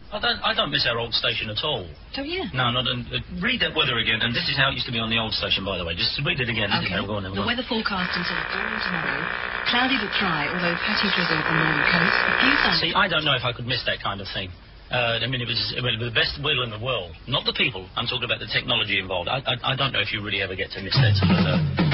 I don't miss our old station at all. Don't you? No, not. Read that weather again, and this is how it used to be on the old station, by the way. Just read it again. Okay. Go on, the weather forecast until dawn tomorrow. Cloudy but dry, although patchy drizzle on the northern coast. A few thunderstorms. See, I don't know if I could miss that kind of thing. I mean, it was the best will in the world. Not the people. I'm talking about the technology involved. I don't know if you really ever get to miss that sort of